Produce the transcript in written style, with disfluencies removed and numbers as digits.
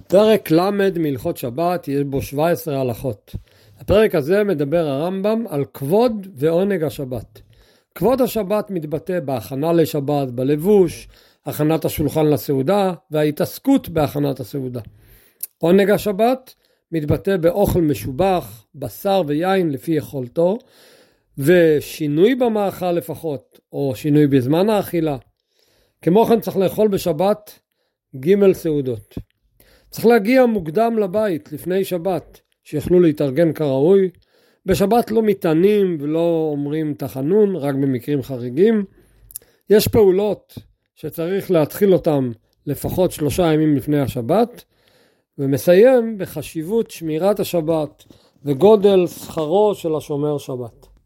פרק למד מהלכות שבת, יש בו 17 הלכות. הפרק הזה מדבר הרמב"ם על כבוד ועונג השבת. כבוד השבת מתבטא בהכנה לשבת, בלבוש, הכנת השולחן לסעודה וההתעסקות בהכנת הסעודה. עונג השבת מתבטא באוכל משובח, בשר ויין לפי יכולתו, ושינוי במאכל לפחות, או שינוי בזמן האכילה. כמו כן צריך לאכול בשבת ג' סעודות. צריך להגיע מוקדם לבית לפני שבת, שיוכלו להתארגן כראוי. בשבת לא מתענים ולא אומרים תחנון, רק במקרים חריגים. יש פעולות שצריך להתחיל אותם לפחות 3 ימים לפני השבת, ומסיים בחשיבות שמירת השבת וגודל שכרו של השומר שבת.